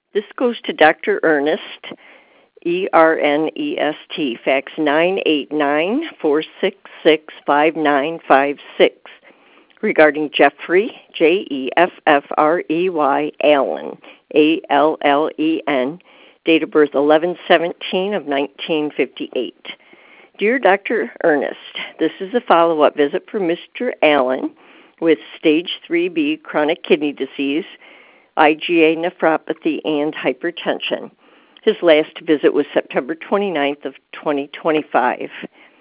This goes to Dr. Ernest, Ernest, fax 989-466-5956, regarding Jeffrey, Jeffrey Allen, Allen, date of birth 11/17 of 1958. Dear Dr. Ernest, this is a follow-up visit for Mr. Allen with stage 3B chronic kidney disease, IgA nephropathy, and hypertension. His last visit was September 29th of 2025.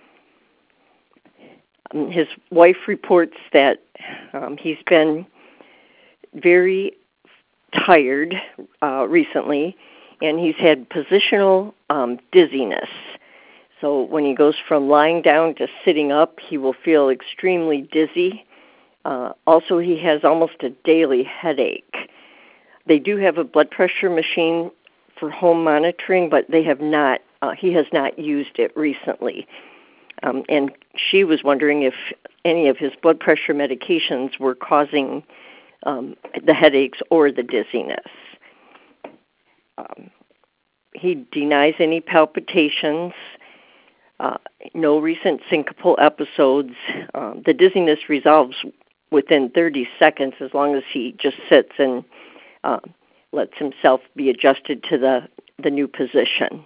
His wife reports that he's been very tired recently, and he's had positional dizziness. So when he goes from lying down to sitting up, he will feel extremely dizzy. Also, he has almost a daily headache. They do have a blood pressure machine for home monitoring, but they have not. He has not used it recently. And she was wondering if any of his blood pressure medications were causing the headaches or the dizziness. He denies any palpitations, no recent syncopal episodes. The dizziness resolves within 30 seconds as long as he just sits and lets himself be adjusted to the new position.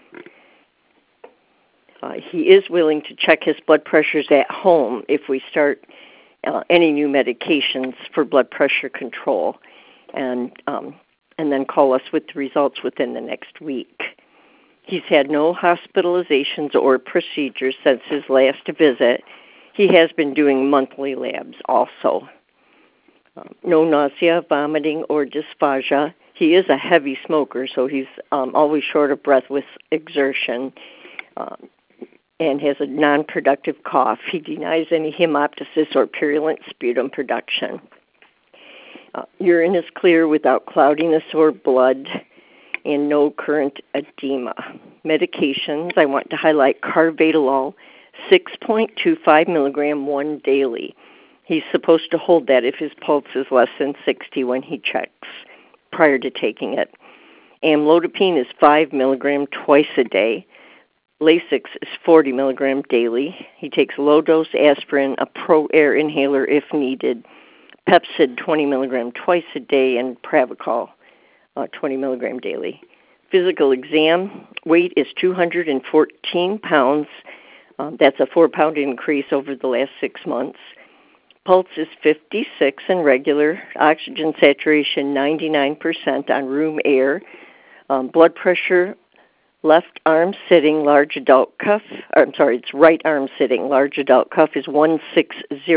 He is willing to check his blood pressures at home if we start any new medications for blood pressure control, and then call us with the results within the next week. He's had no hospitalizations or procedures since his last visit. He has been doing monthly labs also. No nausea, vomiting, or dysphagia. He is a heavy smoker, so he's always short of breath with exertion, and has a non-productive cough. He denies any hemoptysis or purulent sputum production. Urine is clear without cloudiness or blood, and no current edema. Medications, I want to highlight carvedilol, 6.25 milligram one daily. He's supposed to hold that if his pulse is less than 60 when he checks prior to taking it. Amlodipine is 5 milligram twice a day. Lasix is 40 milligram daily. He takes low-dose aspirin, a Pro-Air inhaler if needed, Pepcid 20 milligram twice a day, and Pravachol 20 milligram daily. Physical exam, weight is 214 pounds. That's a 4-pound increase over the last 6 months. Pulse is 56 and regular. Oxygen saturation 99% on room air. Blood pressure, left arm sitting, large adult cuff. It's right arm sitting, large adult cuff is 160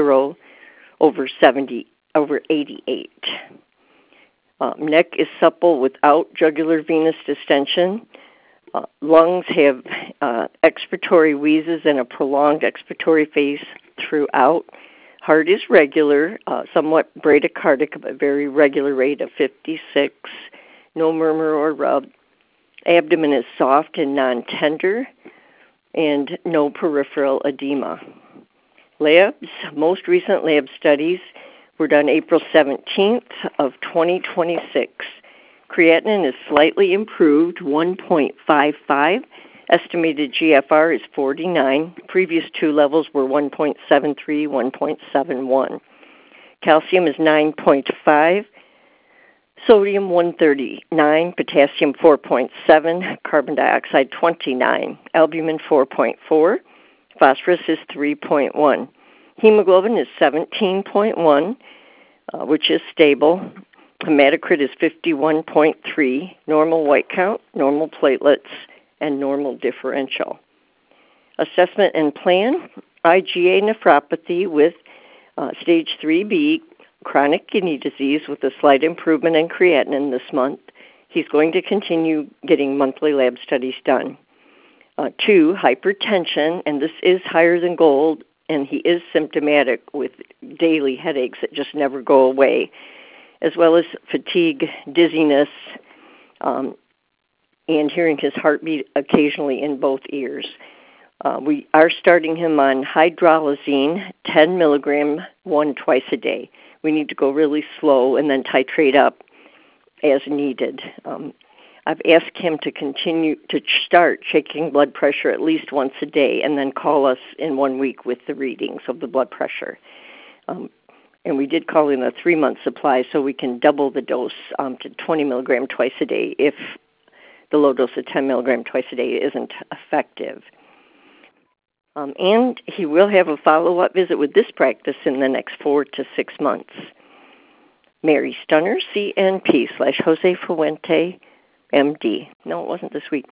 over 88. Neck is supple without jugular venous distension. Lungs have expiratory wheezes and a prolonged expiratory phase throughout. Heart is regular, somewhat bradycardic, but very regular rate of 56. No murmur or rub. Abdomen is soft and non-tender, and no peripheral edema. Labs, most recent lab studies were done April 17th of 2026. Creatinine is slightly improved, 1.55. Estimated GFR is 49. Previous two levels were 1.73, 1.71. Calcium is 9.5. Sodium 139, potassium 4.7, carbon dioxide 29, albumin 4.4, phosphorus is 3.1. Hemoglobin is 17.1, which is stable. Hematocrit is 51.3, normal white count, normal platelets, and normal differential. Assessment and plan, IgA nephropathy with stage 3B, chronic kidney disease with a slight improvement in creatinine this month. He's going to continue getting monthly lab studies done. 2, hypertension, and this is higher than gold, and he is symptomatic with daily headaches that just never go away, as well as fatigue, dizziness, and hearing his heartbeat occasionally in both ears. We are starting him on hydralazine, 10 milligram, one twice a day. We need to go really slow and then titrate up as needed. I've asked him to continue to start checking blood pressure at least once a day and then call us in 1 week with the readings of the blood pressure. And we did call in a 3-month supply so we can double the dose to 20 milligram twice a day if the low dose of 10 milligram twice a day isn't effective. And he will have a follow-up visit with this practice in the next 4 to 6 months. Mary Stunner, CNP /Jose Fuente, MD. No, it wasn't this week.